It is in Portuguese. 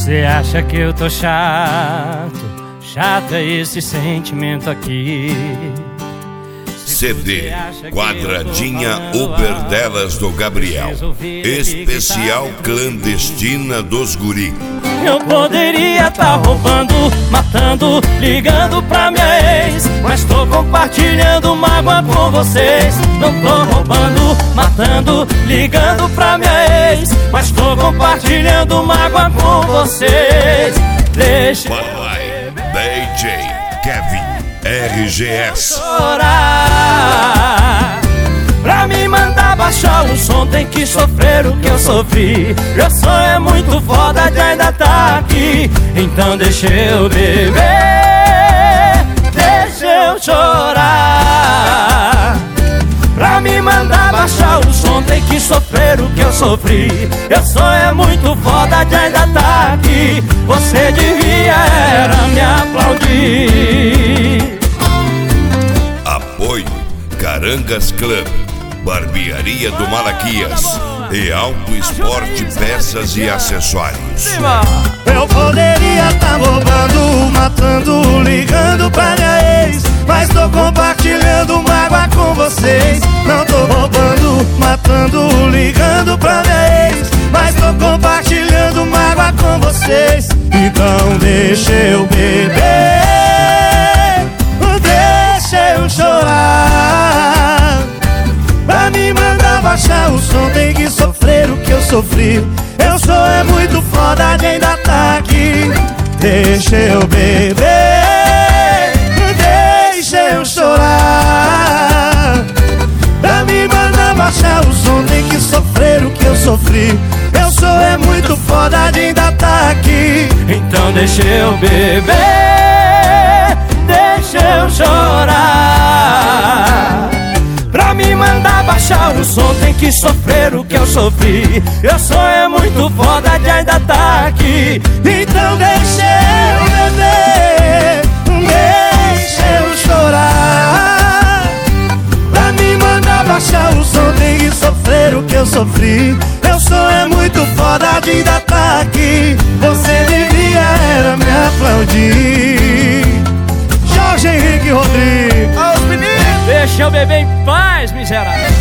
Você acha que eu tô chato? Chato é esse sentimento aqui. CD Quadradinha Uber delas do Gabriel, especial clandestina dos guri. Eu poderia tá roubando, matando, ligando pra minha ex, mas tô compartilhando mágoa com vocês. Não tô roubando, matando, ligando pra minha ex, mas tô compartilhando mágoa com vocês. Deixa Papai, DJ, Kevin, RGS. Chorar. Pra me mandar baixar o som tem que sofrer o que eu sofri. Meu sonho é muito foda de ainda tá aqui. Então deixa eu beber, deixa eu chorar. Pra me mandar baixar o som tem que sofrer o que eu sofri. Meu sonho é muito foda de ainda tá aqui. Você devia era me aplaudir. Apoio Carangas Club, Barbearia do Malaquias e Auto Esporte Peças e Acessórios. Eu poderia tá roubando, matando, ligando pra minha ex, mas tô compartilhando mágoa com vocês. Não tô roubando, matando, ligando pra minha ex, mas tô compartilhando mágoa com vocês. Então deixa eu beber, deixa eu chorar. Pra me mandar baixar o som tem que sofrer o que eu sofri. Eu sou é muito foda de ainda tá aqui. Deixa eu beber, deixa eu chorar. Pra me mandar baixar o som tem que sofrer o que eu sofri. Eu sou é muito foda de ainda tá aqui. Então deixa eu beber, deixa eu chorar. Pra me mandar baixar o som tem que sofrer o que eu sofri. Eu sou é muito foda de ainda tá aqui. Então deixa eu beber, deixa eu chorar. Pra me mandar baixar o som tem que sofrer o que eu sofri. Meu som é muito foda de ainda tá aqui. Você devia era me aplaudir. Jorge Henrique Rodrigues. Deixa eu beber em paz, miserável.